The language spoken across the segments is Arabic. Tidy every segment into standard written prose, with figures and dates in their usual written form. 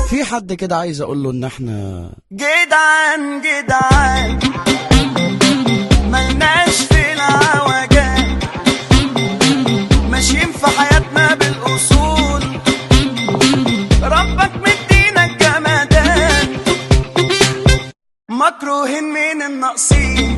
في حد كده عايز اقول له ان احنا جدعان جدعان ملناش في العوجان، ماشيين في حياتنا بالاصول، ربك مدينا الجمدان، مكروهين من الناقصين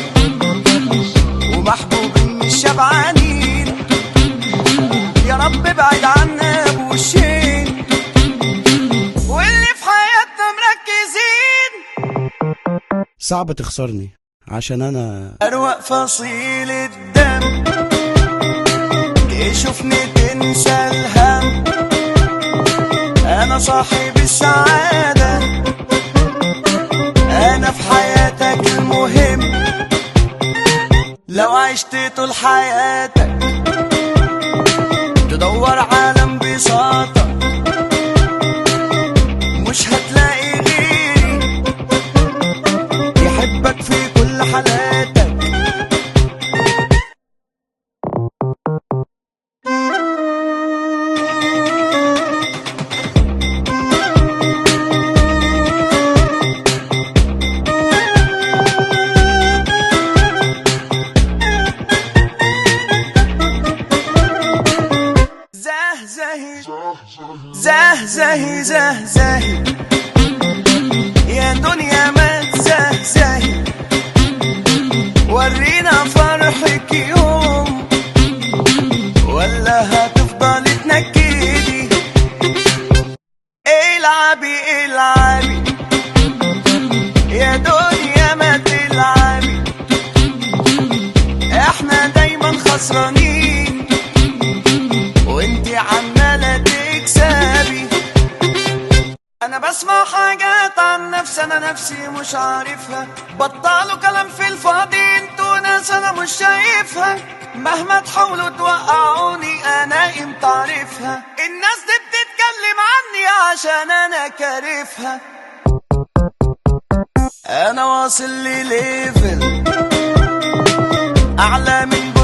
ومحبوبين من الشبعانين، يا رب ابعد عنا بوشين واللي في حياتنا مركزين. صعب تخسرني عشان انا اروق فصيل الدم، تشوفني تنسى الهم، انا صاحب السعادة، انا في حياتك المهم، لو عشت طول حياتك تدور عالم بساطة، مش هتلاقي غيري يحبك في كل حالاتك. زهزهي زهزهي يا دنيا ما تزهزهي، ورينا فرحك يوم ولا هتفضلي تنكدي، العبي العبي يا دنيا ما تلعبي، احنا دايما خسرانين وانتي عمالة تكسبي. انا بسمع حاجات عن نفسي انا نفسي مش عارفها، بطلوا كلام في الفاضي، انتوا ناس انا مش شايفها، مهما تحاولوا توقعوني انا امتى عارفها، الناس دي بتتكلم عني عشان انا كارفها، انا واصل لليفل اعلى من